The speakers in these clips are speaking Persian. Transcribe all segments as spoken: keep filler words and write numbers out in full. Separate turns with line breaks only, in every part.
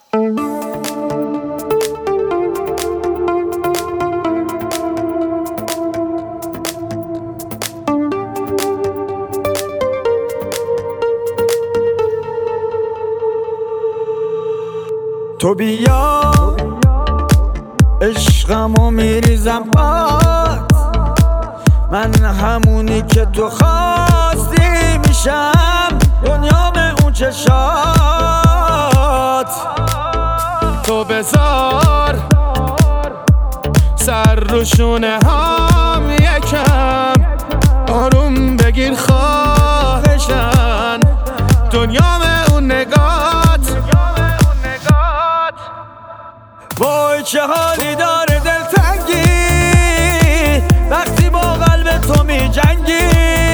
تو بیا عشقمو میریزم باد، من همونی که تو خواستی میشم، دنیا به اون چشات.
تو بذار سر رو شونه هم یکم آروم بگیر خواهشن، دنیا به اون نگات.
وای چه حالی داره دلتنگی وقتی با قلب تو می جنگی،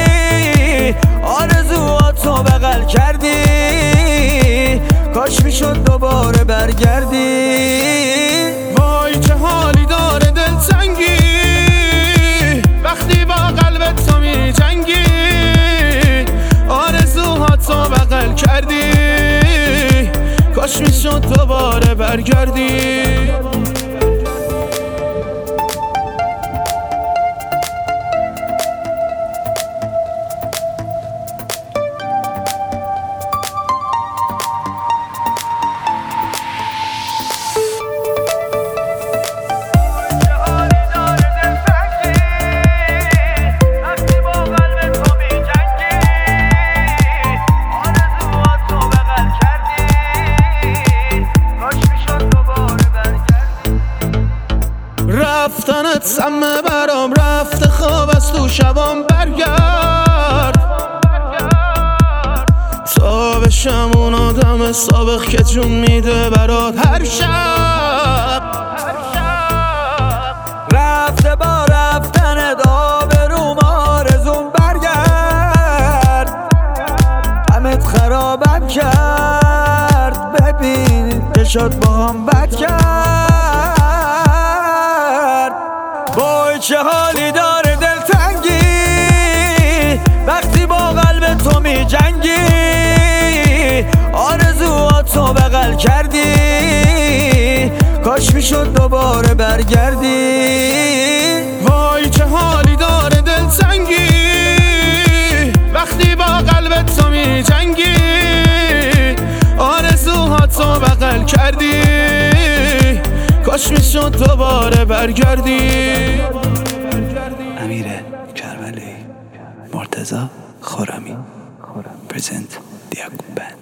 آرزوهاتو بغل کردی، کاش میشد دوباره برگردی.
وای چه حالی داره دلتنگی وقتی با قلب تو می جنگی، آرزوهاتو بغل کردی، کاش میشد دوباره برگردی. رفتنت سمه برام رفته، خواب از تو شبام برگرد، تا بشم اون آدم سابق که جون میده برات هر شب.
رفته با رفتنت آبروم آرزوم برگرد، همت خرابم کرد، ببین که شد با هم بد کرد. وای چه حالی داره دلتنگی وقتی با قلب تو می جنگی، آرزوهاتو بغل کردی، کاش میشد دوباره برگردی.
وای چه حالی داره دلتنگی وقتی با قلب تو می جنگی، آرزوهاتو بغل کردی، کاش میشد دوباره برگردی.
امیر کربلایی، مرتضی خرمی، پرزنت دیاکوب بند.